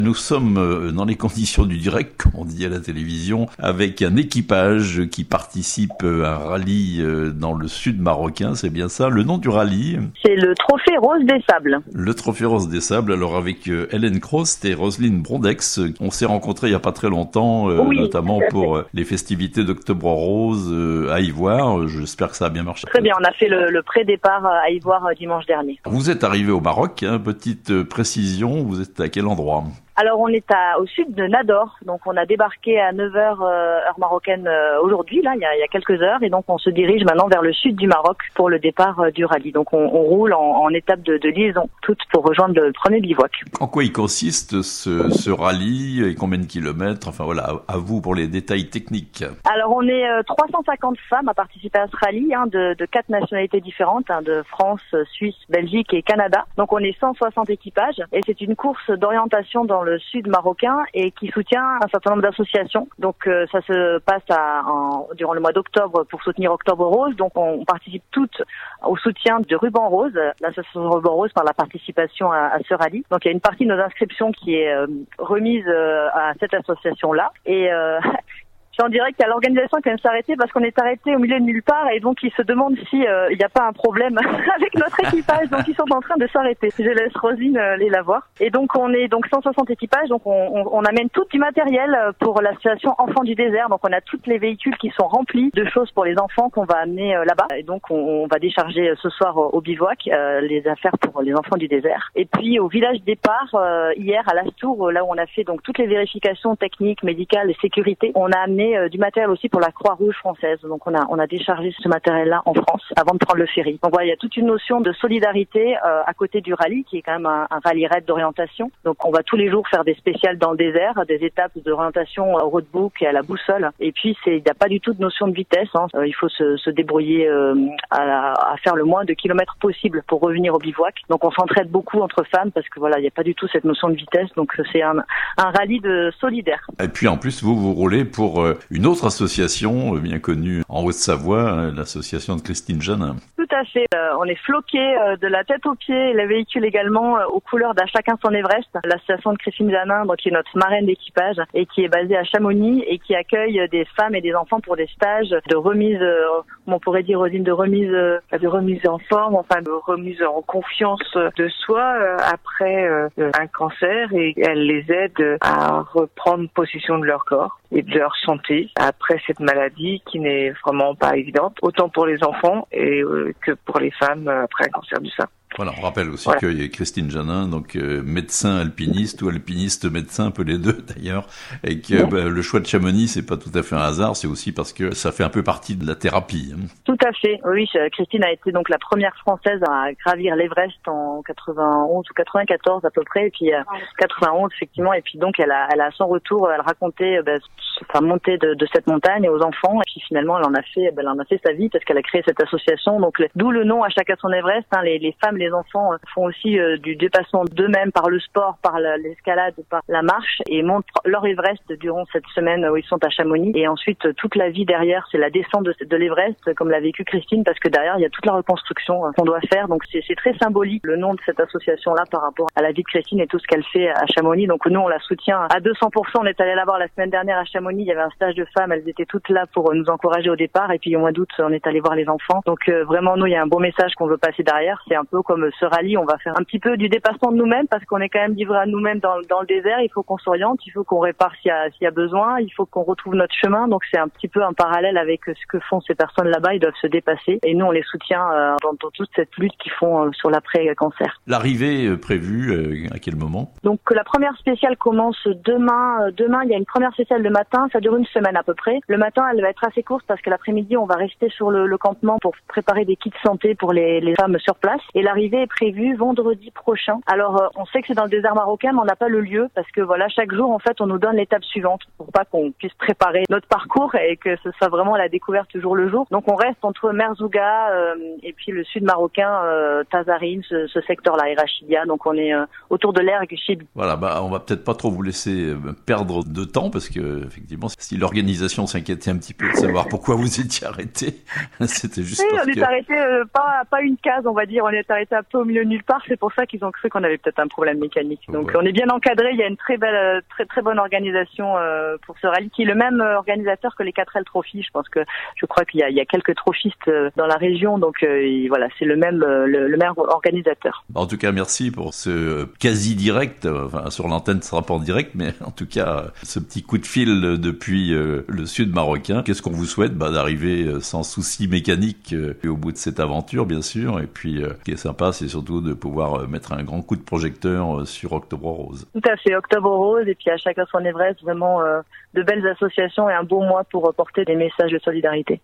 Nous sommes dans les conditions du direct, comme on dit à la télévision, avec un équipage qui participe à un rallye dans le sud marocain, c'est bien ça. Le nom du rallye? C'est le Trophée Rose des Sables. Le Trophée Rose des Sables, alors avec Hélène Crost et Roselyne Brondex, on s'est rencontrés il n'y a pas très longtemps, notamment pour les festivités d'Octobre Rose à Ivoire. J'espère que ça a bien marché. Très bien, on a fait le pré-départ à Ivoire dimanche dernier. Vous êtes arrivé au Maroc, petite précision, vous êtes à quel endroit? Alors on est au sud de Nador, donc on a débarqué à 9h heure marocaine aujourd'hui, là il y a quelques heures, et donc on se dirige maintenant vers le sud du Maroc pour le départ du rallye. Donc on roule en étape de liaison, toutes pour rejoindre le premier bivouac. En quoi il consiste ce rallye et combien de kilomètres? Enfin voilà, à vous pour les détails techniques. Alors on est 350 femmes à participer à ce rallye, de 4 nationalités différentes, de France, Suisse, Belgique et Canada. Donc on est 160 équipages et c'est une course d'orientation dans le sud marocain et qui soutient un certain nombre d'associations. Donc ça se passe durant le mois d'octobre pour soutenir Octobre Rose. Donc on participe toutes au soutien de Ruban Rose, l'association Ruban Rose, par la participation à ce rallye. Donc il y a une partie de nos inscriptions qui est remise à cette association-là. Et on dirait qu'il y a l'organisation qui vient de s'arrêter parce qu'on est arrêté au milieu de nulle part et donc ils se demandent si il n'y a pas un problème avec notre équipage, donc ils sont en train de s'arrêter. Je laisse Rosine aller la voir. Et donc on est 160 équipages, donc on amène tout du matériel pour l'association Enfants du désert. Donc on a tous les véhicules qui sont remplis de choses pour les enfants qu'on va amener là-bas. Et donc on va décharger ce soir au bivouac les affaires pour les enfants du désert. Et puis au village départ hier à Lastour, là où on a fait donc toutes les vérifications techniques, médicales et sécurité, on a amené du matériel aussi pour la Croix-Rouge française. Donc on a déchargé ce matériel-là en France avant de prendre le ferry. Donc voilà, il y a toute une notion de solidarité à côté du rallye qui est quand même un rallye raid d'orientation. Donc on va tous les jours faire des spéciales dans le désert, des étapes d'orientation au roadbook et à la boussole. Et puis il n'y a pas du tout de notion de vitesse. Il faut se débrouiller à faire le moins de kilomètres possible pour revenir au bivouac. Donc on s'entraide beaucoup entre femmes parce que voilà, il n'y a pas du tout cette notion de vitesse. Donc c'est un rallye solidaire. Et puis en plus vous roulez pour une autre association bien connue en Haute-Savoie, l'association de Christine Janin. Tout à fait. On est floqués de la tête aux pieds, les véhicules également aux couleurs d'À chacun son Everest. L'association de Christine Janin, qui est notre marraine d'équipage et qui est basée à Chamonix et qui accueille des femmes et des enfants pour des stages de remise, on pourrait dire Rosine, de remise en forme, enfin de remise en confiance de soi après un cancer, et elle les aide à reprendre possession de leur corps et de leur santé après cette maladie qui n'est vraiment pas évidente, autant pour les enfants et que pour les femmes après un cancer du sein. Voilà, on rappelle aussi qu'il y a Christine Janin, donc médecin alpiniste ou alpiniste médecin, un peu les deux d'ailleurs, et que le choix de Chamonix, c'est pas tout à fait un hasard, c'est aussi parce que ça fait un peu partie de la thérapie. Tout à fait. Oui, Christine a été donc la première Française à gravir l'Everest en 91 ou 94 à peu près, et puis 91 effectivement, et puis donc elle a à son retour, elle racontait sa montée de cette montagne aux enfants, et puis finalement elle en a fait sa vie parce qu'elle a créé cette association. Donc d'où le nom À chacun son Everest. Les femmes, les enfants font aussi du dépassement d'eux-mêmes par le sport, par l'escalade, par la marche, et montent leur Everest durant cette semaine où ils sont à Chamonix. Et ensuite, toute la vie derrière, c'est la descente de l'Everest, comme l'a vécu Christine, parce que derrière, il y a toute la reconstruction qu'on doit faire. Donc c'est très symbolique, le nom de cette association-là, par rapport à la vie de Christine et tout ce qu'elle fait à Chamonix. Donc nous, on la soutient à 200%. On est allé la voir la semaine dernière à Chamonix. Il y avait un stage de femmes. Elles étaient toutes là pour nous encourager au départ. Et puis au mois d'août, on est allé voir les enfants. Donc vraiment, nous, il y a un beau message qu'on veut passer derrière. C'est un peu comme ce rallye, on va faire un petit peu du dépassement de nous-mêmes parce qu'on est quand même livré à nous-mêmes dans le désert. Il faut qu'on s'oriente, il faut qu'on répare s'il y a besoin, il faut qu'on retrouve notre chemin. Donc c'est un petit peu un parallèle avec ce que font ces personnes là-bas. Ils doivent se dépasser et nous on les soutient dans toute cette lutte qu'ils font sur l'après-cancer. L'arrivée prévue à quel moment? Donc la première spéciale commence demain. Demain il y a une première spéciale le matin, ça dure une semaine à peu près. Le matin elle va être assez courte parce que l'après-midi on va rester sur le campement pour préparer des kits santé pour les femmes sur place. Et l'arrivée est prévue vendredi prochain. Alors on sait que c'est dans le désert marocain, mais on n'a pas le lieu parce que voilà, chaque jour en fait on nous donne l'étape suivante pour pas qu'on puisse préparer notre parcours et que ce soit vraiment la découverte jour le jour. Donc on reste entre Merzouga et puis le sud marocain, Tazarine, ce secteur-là, et Rachidia. Donc on est autour de l'Erg Chibi. Voilà, on va peut-être pas trop vous laisser perdre de temps parce que effectivement, si l'organisation s'inquiétait un petit peu de savoir pourquoi vous étiez arrêté, c'était juste oui, parce on est arrêté pas une case, on va dire. On est arrêté c'est un peu au milieu de nulle part. C'est pour ça qu'ils ont cru qu'on avait peut-être un problème mécanique. Donc on est bien encadré. Il y a une très belle, très bonne organisation pour ce rallye, qui est le même organisateur que les 4L Trophy. Je crois qu'il y a quelques trophistes dans la région. Donc voilà, c'est le même organisateur. En tout cas, merci pour ce quasi direct. Enfin, sur l'antenne, ce sera pas en direct, mais en tout cas, ce petit coup de fil depuis le sud marocain. Qu'est-ce qu'on vous souhaite? D'arriver sans souci mécanique au bout de cette aventure, bien sûr. Et puis, ce qui est sympa, c'est surtout de pouvoir mettre un grand coup de projecteur sur Octobre Rose. Tout à fait, Octobre Rose, et puis à chacun son Everest, vraiment de belles associations et un beau mois pour porter des messages de solidarité.